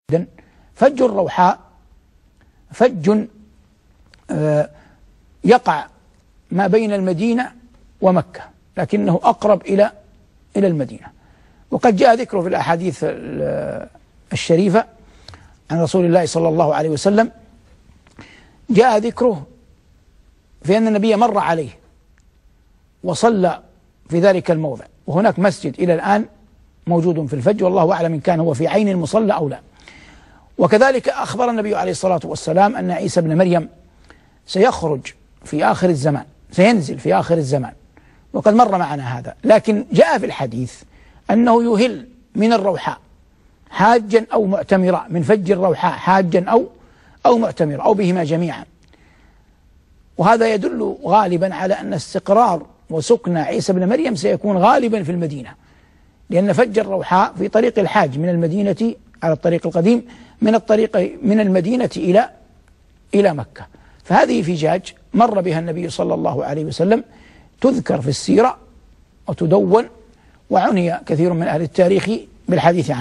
فج الروحاء فج يقع ما بين المدينة ومكة، لكنه أقرب إلى المدينة. وقد جاء ذكره في الأحاديث الشريفة عن رسول الله صلى الله عليه وسلم، جاء ذكره في أن النبي مر عليه وصلى في ذلك الموضع، وهناك مسجد إلى الآن موجود في الفج، والله أعلم إن كان هو في عين المصلى أو لا. وكذلك أخبر النبي عليه الصلاة والسلام أن عيسى بن مريم سيخرج في آخر الزمان، سينزل في آخر الزمان، وقد مر معنا هذا. لكن جاء في الحديث أنه يهل من الروحاء حاجا أو معتمرا، من فج الروحاء حاجا أو معتمرا أو بهما جميعا. وهذا يدل غالبا على أن استقرار وسكن عيسى بن مريم سيكون غالبا في المدينة، لأن فج الروحاء في طريق الحاج من المدينة على الطريق القديم من المدينة إلى مكة. فهذه فجاج مر بها النبي صلى الله عليه وسلم، تذكر في السيرة وتدون، وعني كثير من أهل التاريخ بالحديث عنها.